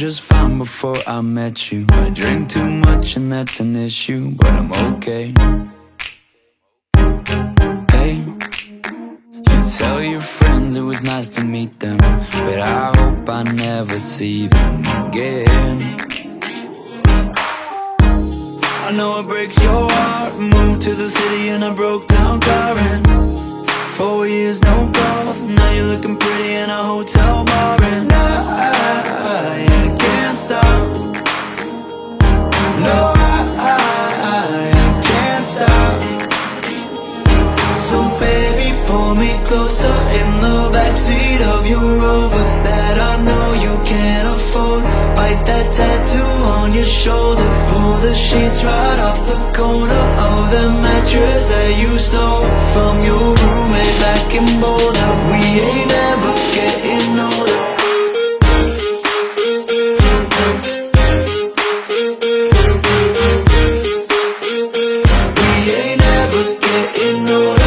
just fine before I met you. I drink too much and that's an issue, but I'm okay. Hey, you tell your friends it was nice to meet them, but I hope I never see them again. I know it breaks your heart. Moved to the city in a broke down car, and 4 years no calls. Now you're looking pretty in a hotel bar, and I can't stop. No, I can't stop. So baby, pull me closer in the backseat of your Rover that I know you can't afford. Bite that tattoo on your shoulder. Pull the sheets right off the corner of the mattress that you stole from your roommate back in Boulder. We ain't ever getting older. We ain't ever getting older.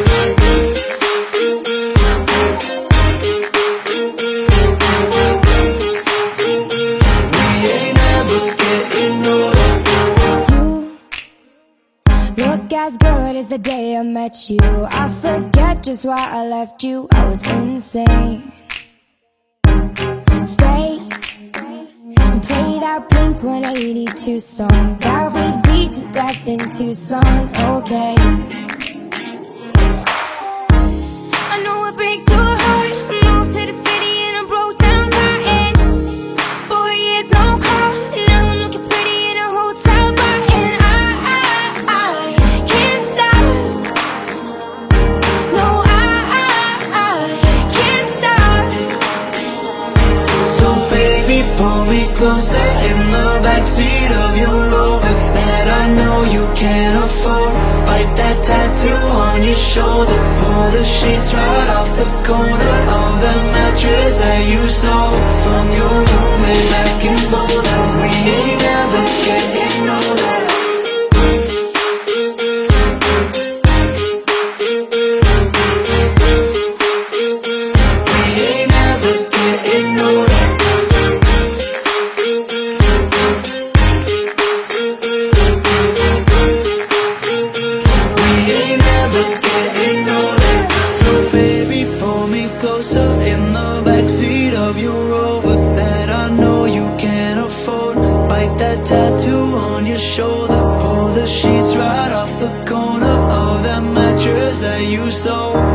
Look as good as the day I met you. I forget just why I left you. I was insane. Stay and play that Blink-182 song that we beat to death in Tucson. Okay, I know it breaks your heart. Moved to the city and I broke down crying. 4 years no call. Now I'm looking pretty in a hotel bar, and I can't stop. No, I can't stop. So baby, pull me closer in the backseat of your Rover that I know you can't afford. Bite that tattoo on your shoulder. Pull the sheets right off the corner of the mattress that you stole from your roommate back in Boulder. We ain't ever getting older. We ain't ever getting older. We ain't ever getting older. So baby, pull me closer in the backseat of your Rover that I know you can't afford. Bite that tattoo on your shoulder. Pull the sheets right off the corner of that mattress that you stole